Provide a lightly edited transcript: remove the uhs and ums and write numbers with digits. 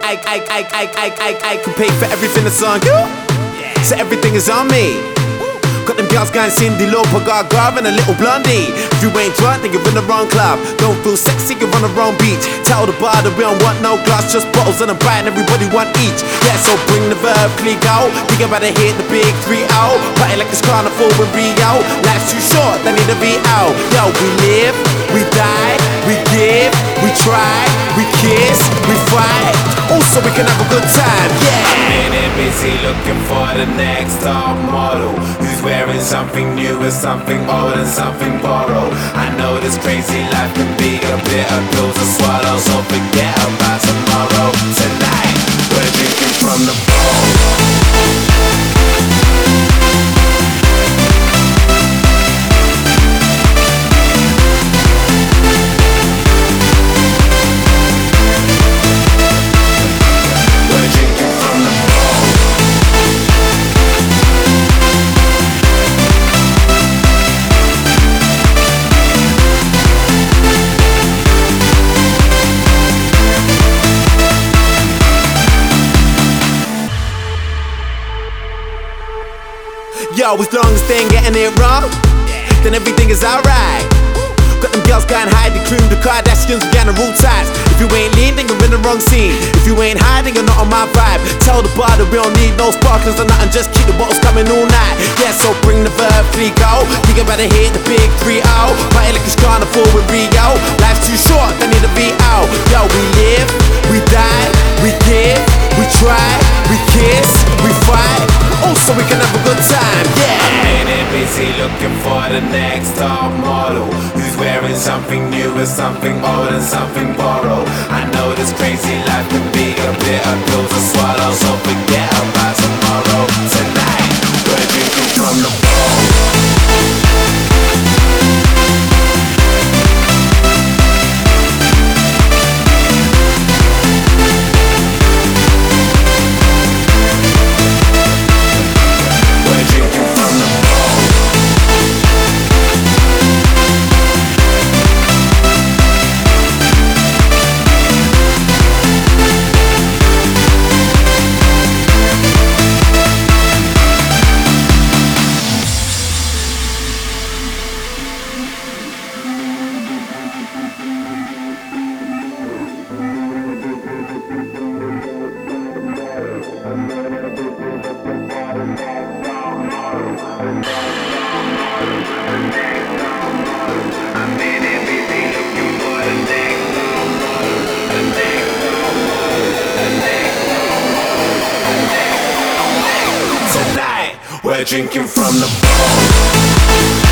I can pay for everything that's on you, so everything is on me. Got them girls going Cindy Lauper, Gaga and a little blondie. If you ain't drunk, then you're in the wrong club. Don't feel sexy, you're on the wrong beach. Tell the bar that we don't want no glass, just bottles and a bite, and everybody want each. Yeah, so bring the verb, click out. We about to hit the big 3-0. Party like it's carnival in Rio. Life's too short, they need to be out. Yo, we live, we die, we give, we try, we kiss, we fight. Also, we can have a good time, yeah. I'm in it busy looking for the next top model who's wearing something new and something old and something borrowed. I know this crazy life can be a bitter pill to swallow, so forget about tomorrow. Tonight, we're drinking from the bowl. Yo, as long as they ain't getting it wrong, then everything is alright. Got them girls going high, the cream, the Kardashians, we got the rule ties. If you ain't lean, then you're in the wrong scene. If you ain't high, then you're not on my vibe. Tell the bar that we don't need no sparklers or nothing, just keep the bottles coming all night. Yeah, so bring the verb, click out. Think about to hit the big 3-0. Party like it's carnival in Rio. Life's too short, they need to be out. Yo, we live, we die, we give, we try, we kiss, we fight. Also, we can have a good time, yeah. I'm in it busy looking for the next top model who's wearing something new and something old and something borrowed. I know this crazy life can be a bitter pill to swallow, so forget about tomorrow. Tonight, we're drinking from the bowl. We're drinking from the bowl.